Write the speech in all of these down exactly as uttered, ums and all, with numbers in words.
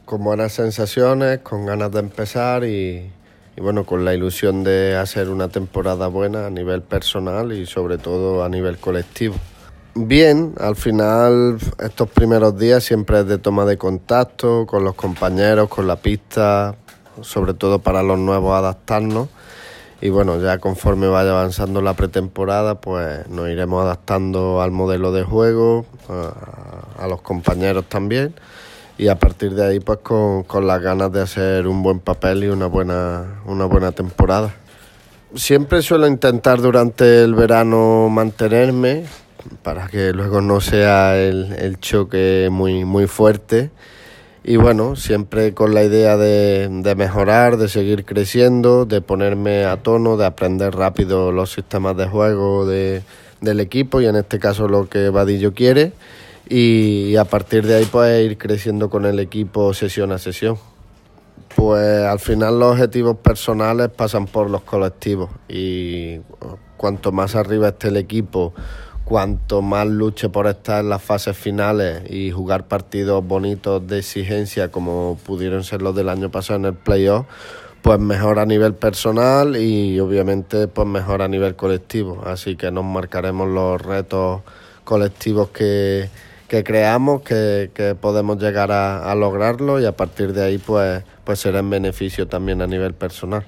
con buenas sensaciones, con ganas de empezar y, y bueno, con la ilusión de hacer una temporada buena a nivel personal y sobre todo a nivel colectivo. Bien, al final estos primeros días siempre es de toma de contacto con los compañeros, con la pista, sobre todo para los nuevos adaptarnos. Y bueno, ya conforme vaya avanzando la pretemporada, pues nos iremos adaptando al modelo de juego, a, a los compañeros también. Y a partir de ahí, pues con, con las ganas de hacer un buen papel y una buena, una buena temporada. Siempre suelo intentar durante el verano mantenerme, para que luego no sea el, el choque muy, muy fuerte. Y bueno, siempre con la idea de, de mejorar, de seguir creciendo, de ponerme a tono, de aprender rápido los sistemas de juego de, del equipo y en este caso lo que Vadillo quiere. Y, y a partir de ahí pues ir creciendo con el equipo sesión a sesión. Pues al final los objetivos personales pasan por los colectivos y cuanto más arriba esté el equipo, cuanto más luche por estar en las fases finales y jugar partidos bonitos de exigencia como pudieron ser los del año pasado en el playoff, pues mejor a nivel personal y obviamente pues mejor a nivel colectivo. Así que nos marcaremos los retos colectivos que, que creamos, que, que podemos llegar a, a lograrlo y a partir de ahí pues, pues será en beneficio también a nivel personal.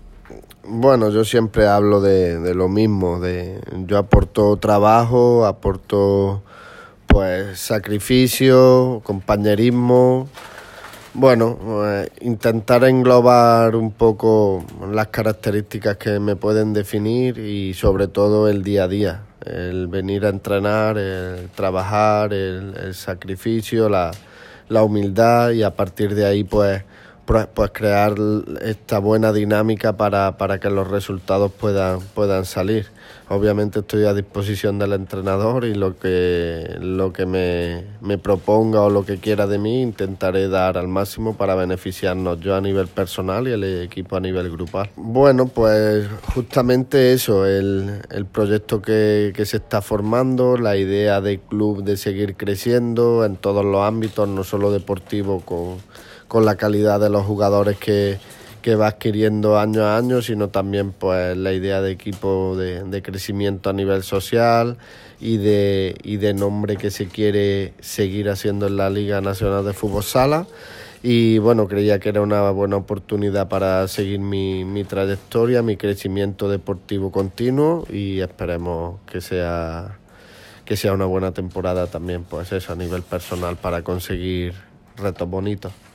Bueno, yo siempre hablo de, de lo mismo, de yo aporto trabajo, aporto pues sacrificio, compañerismo, bueno, pues, intentar englobar un poco las características que me pueden definir y sobre todo el día a día, el venir a entrenar, el trabajar, el, el sacrificio, la, la humildad y a partir de ahí pues pues crear esta buena dinámica para, para que los resultados puedan, puedan salir. Obviamente estoy a disposición del entrenador y lo que, lo que me, me proponga o lo que quiera de mí intentaré dar al máximo para beneficiarnos yo a nivel personal y el equipo a nivel grupal. Bueno, pues justamente eso, el, el proyecto que, que se está formando, la idea del club de seguir creciendo en todos los ámbitos, no solo deportivo, con con la calidad de los jugadores que, que va adquiriendo año a año, sino también pues la idea de equipo de, de crecimiento a nivel social y de, y de nombre que se quiere seguir haciendo en la Liga Nacional de Fútbol Sala. Y bueno, creía que era una buena oportunidad para seguir mi, mi trayectoria, mi crecimiento deportivo continuo y esperemos que sea, que sea una buena temporada también, pues eso, a nivel personal para conseguir retos bonitos.